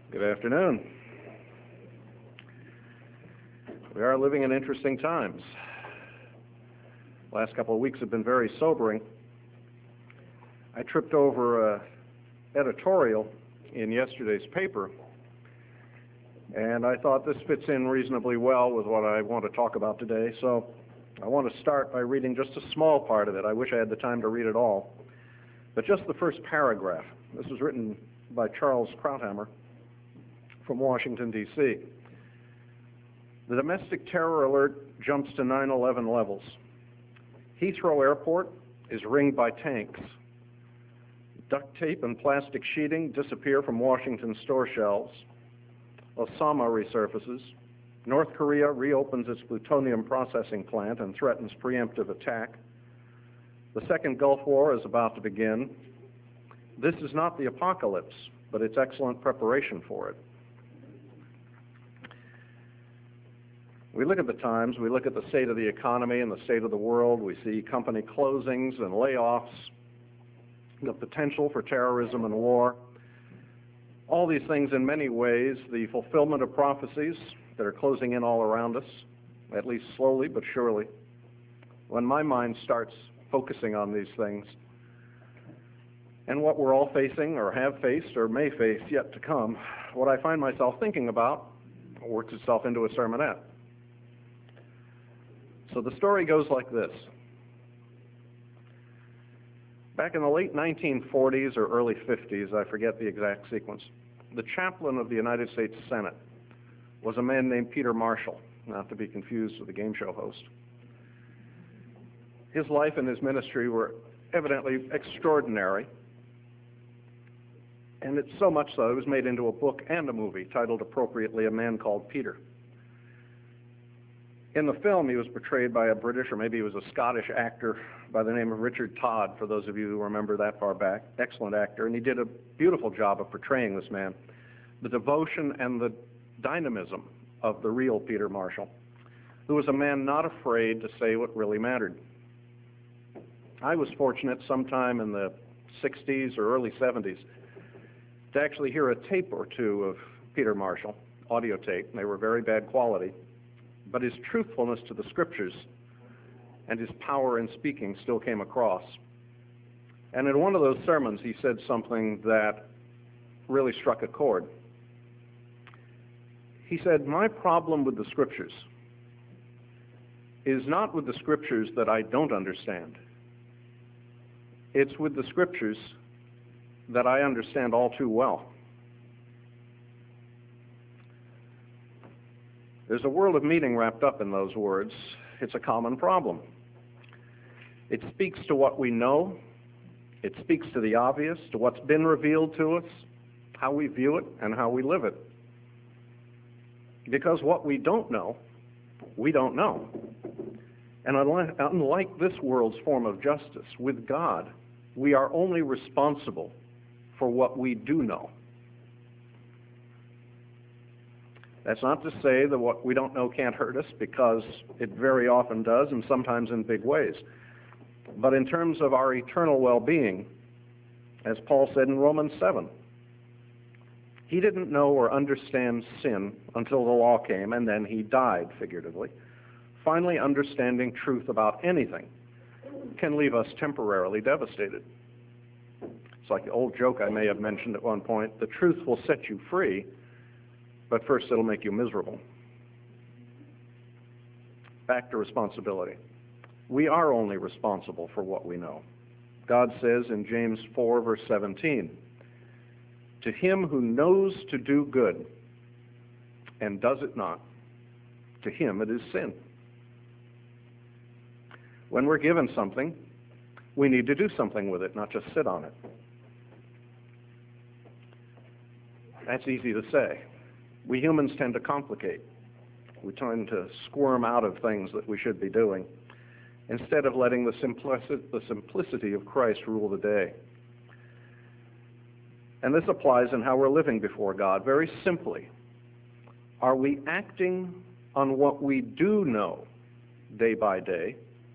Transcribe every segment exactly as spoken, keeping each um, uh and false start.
Good afternoon. We are living in interesting times. Last couple of weeks have been very sobering. I tripped over an editorial in yesterday's paper, and I thought this fits in reasonably well with what I want to talk about today, so I want to start by reading just a small part of it. I wish I had the time to read it all, but just the first paragraph. This was written by Charles Krauthammer from Washington, D C The domestic terror alert jumps to nine eleven levels. Heathrow Airport is ringed by tanks. Duct tape and plastic sheeting disappear from Washington store shelves. Osama resurfaces. North Korea reopens its plutonium processing plant and threatens preemptive attack. The Second Gulf War is about to begin. This is not the apocalypse, but it's excellent preparation for it. We look at the times, we look at the state of the economy and the state of the world, we see company closings and layoffs, the potential for terrorism and war. All these things, in many ways, the fulfillment of prophecies that are closing in all around us, at least slowly but surely. When my mind starts focusing on these things and what we're all facing or have faced or may face yet to come, what I find myself thinking about works itself into a sermonette. So the story goes like this. Back in the late nineteen forties or early fifties, I forget the exact sequence, the chaplain of the United States Senate was a man named Peter Marshall, not to be confused with the game show host. His life and his ministry were evidently extraordinary, and it's so much so it was made into a book and a movie titled appropriately A Man Called Peter. In the film, he was portrayed by a British, or maybe he was a Scottish actor by the name of Richard Todd, for those of you who remember that far back. Excellent actor, and he did a beautiful job of portraying this man. The devotion and the dynamism of the real Peter Marshall, who was a man not afraid to say what really mattered. I was fortunate sometime in the sixties or early seventies to actually hear a tape or two of Peter Marshall, audio tape, and they were very bad quality. But his truthfulness to the scriptures and his power in speaking still came across. And in one of those sermons, he said something that really struck a chord. He said, "My problem with the scriptures is not with the scriptures that I don't understand. It's with the scriptures that I understand all too well." There's a world of meaning wrapped up in those words. It's a common problem. It speaks to what we know. It speaks to the obvious, to what's been revealed to us, how we view it, and how we live it. Because what we don't know, we don't know. And unlike this world's form of justice, with God, we are only responsible for what we do know. That's not to say that what we don't know can't hurt us, because it very often does, and sometimes in big ways. But in terms of our eternal well-being, as Paul said in Romans seven, he didn't know or understand sin until the law came, and then he died, figuratively. Finally, understanding truth about anything can leave us temporarily devastated. It's like the old joke I may have mentioned at one point: the truth will set you free, but first it'll make you miserable. Back to responsibility. We are only responsible for what we know. God says in James four, verse seventeen, "To him who knows to do good and does it not, to him it is sin." When we're given something, we need to do something with it, not just sit on it. That's easy to say. We humans tend to complicate. We tend to squirm out of things that we should be doing, instead of letting the simplicity, the simplicity of Christ rule the day. And this applies in how we're living before God. Very simply, are we acting on what we do know day by day,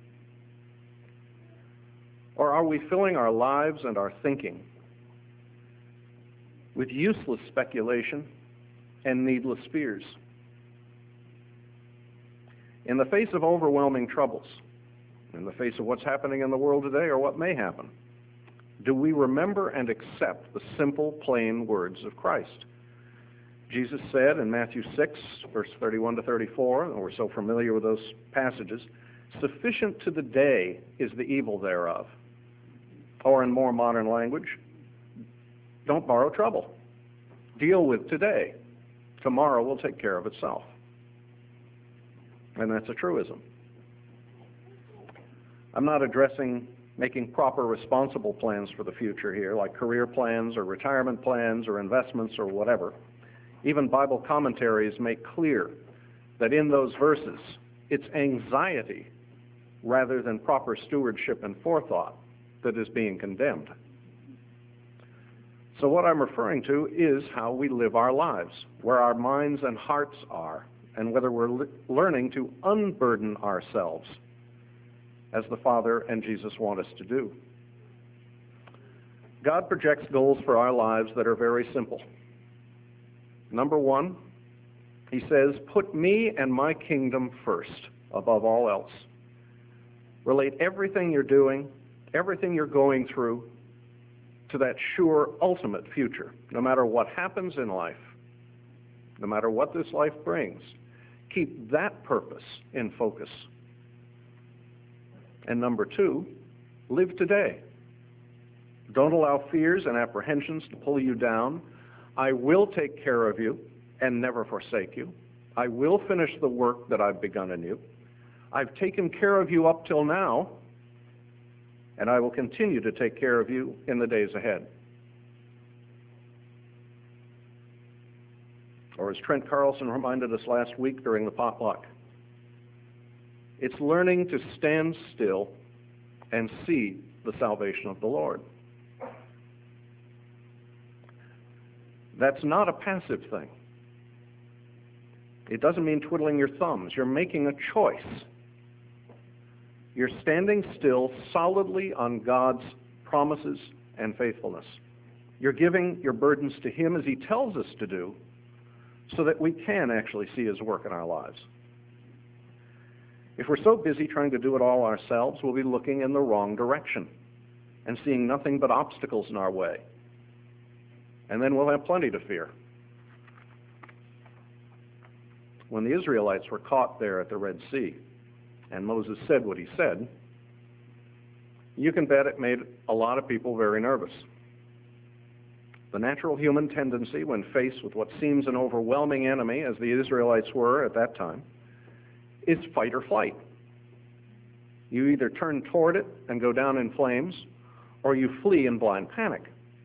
or are we filling our lives and our thinking with useless speculation and needless fears. In the face of overwhelming troubles, in the face of what's happening in the world today or what may happen, do we remember and accept the simple, plain words of Christ? Jesus said in Matthew six, verse thirty-one to thirty-four, and we're so familiar with those passages, "Sufficient to the day is the evil thereof." Or in more modern language, don't borrow trouble. Deal with today. Tomorrow will take care of itself. And that's a truism. I'm not addressing making proper responsible plans for the future here, like career plans or retirement plans or investments or whatever. Even Bible commentaries make clear that in those verses, it's anxiety rather than proper stewardship and forethought that is being condemned. So what I'm referring to is how we live our lives, where our minds and hearts are, and whether we're le- learning to unburden ourselves as the Father and Jesus want us to do. God projects goals for our lives that are very simple. Number one, he says, put me and my kingdom first above all else. Relate everything you're doing, everything you're going through, to that sure ultimate future. No matter what happens in life, no matter what this life brings, keep that purpose in focus. And number two, live today. Don't allow fears and apprehensions to pull you down. I will take care of you and never forsake you. I will finish the work that I've begun in you. I've taken care of you up till now, and I will continue to take care of you in the days ahead. Or as Trent Carlson reminded us last week during the potluck, it's learning to stand still and see the salvation of the Lord. That's not a passive thing. It doesn't mean twiddling your thumbs. You're making a choice. You're standing still solidly on God's promises and faithfulness. You're giving your burdens to him as he tells us to do so that we can actually see his work in our lives. If we're so busy trying to do it all ourselves, we'll be looking in the wrong direction and seeing nothing but obstacles in our way. And then we'll have plenty to fear. When the Israelites were caught there at the Red Sea, and Moses said what he said, you can bet it made a lot of people very nervous. The natural human tendency when faced with what seems an overwhelming enemy, as the Israelites were at that time, is fight or flight. You either turn toward it and go down in flames, or you flee in blind panic.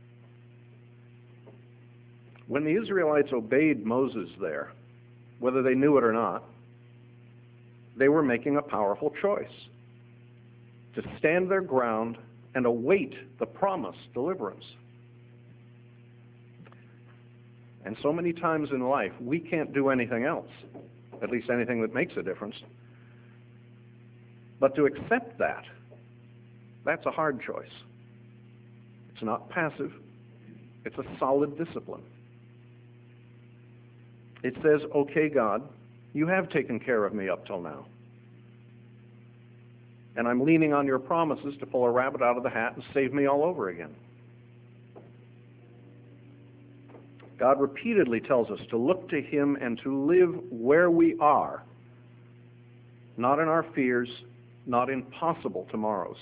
When the Israelites obeyed Moses there, whether they knew it or not, they were making a powerful choice to stand their ground and await the promised deliverance. And so many times in life, we can't do anything else, at least anything that makes a difference. But to accept that, that's a hard choice. It's not passive. It's a solid discipline. It says, okay, God, you have taken care of me up till now. And I'm leaning on your promises to pull a rabbit out of the hat and save me all over again. God repeatedly tells us to look to him and to live where we are, not in our fears, not in possible tomorrows.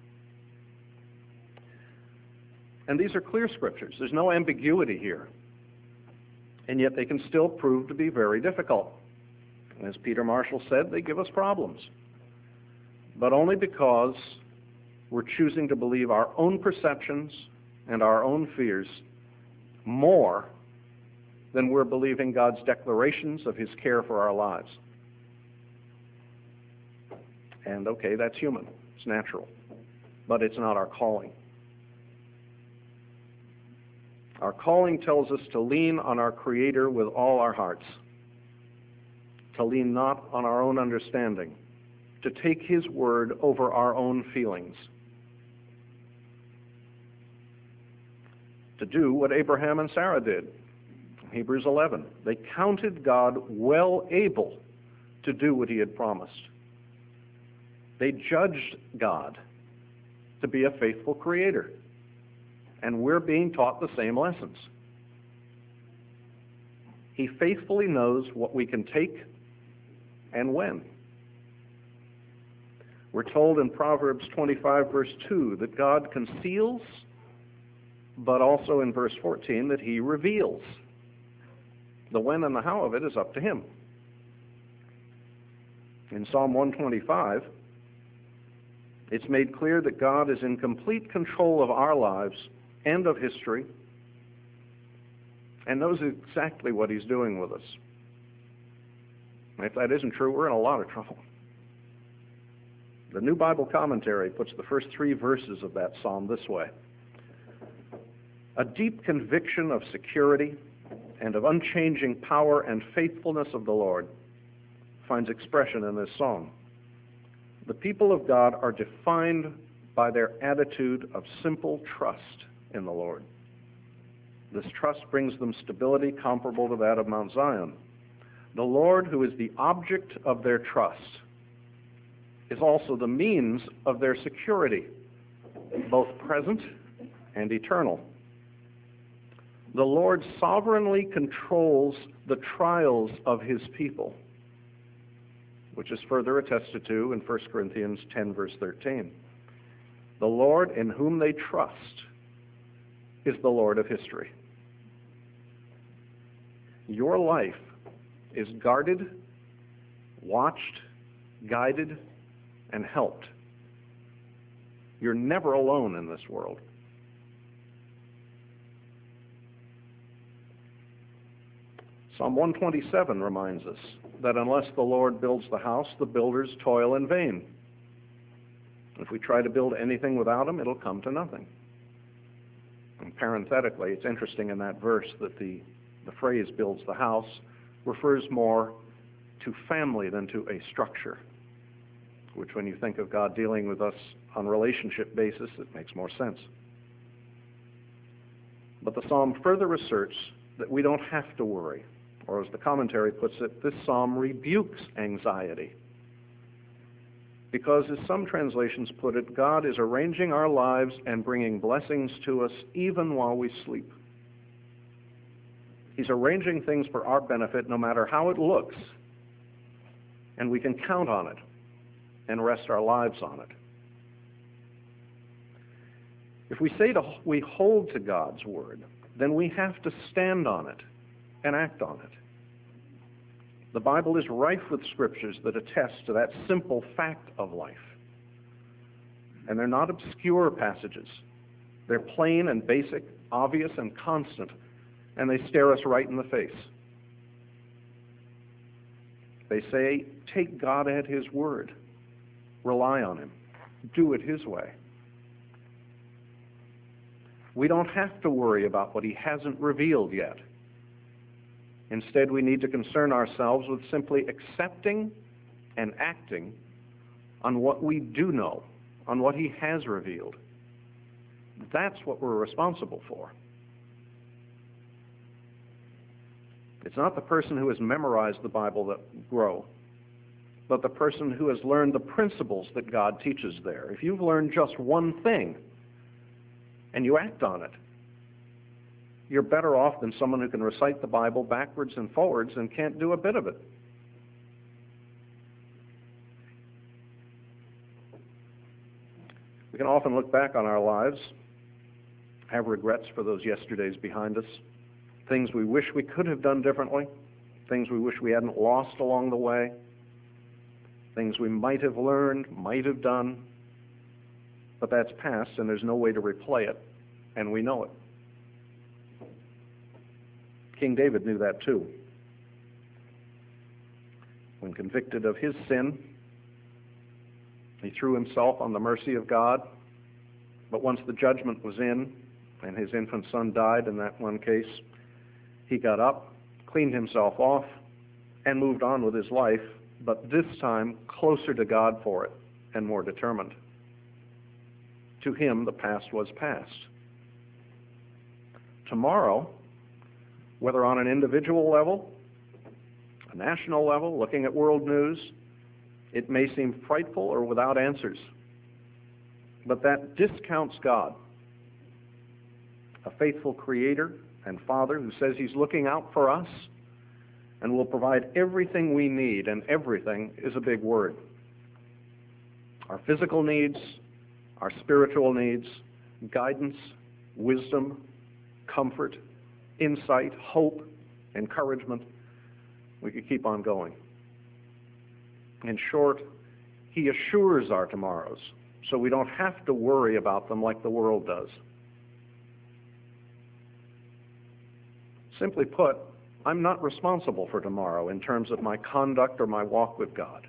And these are clear scriptures. There's no ambiguity here. And yet they can still prove to be very difficult. As Peter Marshall said, they give us problems. But only because we're choosing to believe our own perceptions and our own fears more than we're believing God's declarations of his care for our lives. And okay, that's human. It's natural. But it's not our calling. Our calling tells us to lean on our Creator with all our hearts, to lean not on our own understanding, to take his word over our own feelings, to do what Abraham and Sarah did. Hebrews eleven. They counted God well able to do what he had promised. They judged God to be a faithful creator. And we're being taught the same lessons. He faithfully knows what we can take and when. We're told in Proverbs twenty-five, verse two, that God conceals, but also in verse fourteen that he reveals. The when and the how of it is up to him. In Psalm one twenty-five, it's made clear that God is in complete control of our lives and of history, and knows exactly what he's doing with us. And if that isn't true, we're in a lot of trouble. The New Bible Commentary puts the first three verses of that psalm this way. A deep conviction of security and of unchanging power and faithfulness of the Lord finds expression in this song. The people of God are defined by their attitude of simple trust in the Lord. This trust brings them stability comparable to that of Mount Zion. The Lord, who is the object of their trust, is also the means of their security, both present and eternal. The Lord sovereignly controls the trials of his people, which is further attested to in First Corinthians ten, verse thirteen. The Lord in whom they trust is the Lord of history. Your life is guarded, watched, guided, and helped. You're never alone in this world. Psalm one twenty-seven reminds us that unless the Lord builds the house, the builders toil in vain. If we try to build anything without him, it'll come to nothing. And parenthetically, it's interesting in that verse that the, the phrase builds the house refers more to family than to a structure, which when you think of God dealing with us on a relationship basis, it makes more sense. But the psalm further asserts that we don't have to worry, or as the commentary puts it, this psalm rebukes anxiety. Because, as some translations put it, God is arranging our lives and bringing blessings to us even while we sleep. He's arranging things for our benefit no matter how it looks, and we can count on it and rest our lives on it. If we say to, we hold to God's word, then we have to stand on it and act on it. The Bible is rife with scriptures that attest to that simple fact of life. And they're not obscure passages. They're plain and basic, obvious and constant, and they stare us right in the face. They say, take God at his word. Rely on him. Do it his way. We don't have to worry about what he hasn't revealed yet. Instead, we need to concern ourselves with simply accepting and acting on what we do know, on what he has revealed. That's what we're responsible for. It's not the person who has memorized the Bible that grow, but the person who has learned the principles that God teaches there. If you've learned just one thing and you act on it, you're better off than someone who can recite the Bible backwards and forwards and can't do a bit of it. We can often look back on our lives, have regrets for those yesterdays behind us, things we wish we could have done differently, things we wish we hadn't lost along the way, things we might have learned, might have done, but that's past and there's no way to replay it, and we know it. King David knew that too. When convicted of his sin, he threw himself on the mercy of God, but once the judgment was in and his infant son died in that one case, he got up, cleaned himself off, and moved on with his life, but this time closer to God for it and more determined. To him, the past was past. Tomorrow, whether on an individual level, a national level, looking at world news. It may seem frightful or without answers, but that discounts God, a faithful creator and father who says he's looking out for us and will provide everything we need, and everything is a big word. Our physical needs, our spiritual needs, guidance, wisdom, comfort, insight, hope, encouragement. We could keep on going. In short, he assures our tomorrows, so we don't have to worry about them like the world does. Simply put, I'm not responsible for tomorrow in terms of my conduct or my walk with God.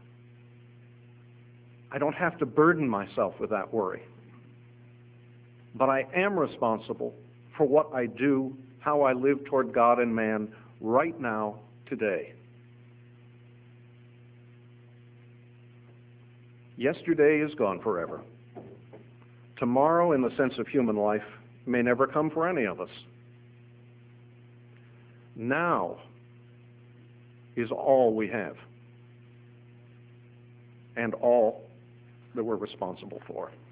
I don't have to burden myself with that worry. But I am responsible for what I do, how I live toward God and man right now, today. Yesterday is gone forever. Tomorrow, in the sense of human life, may never come for any of us. Now is all we have, and all that we're responsible for.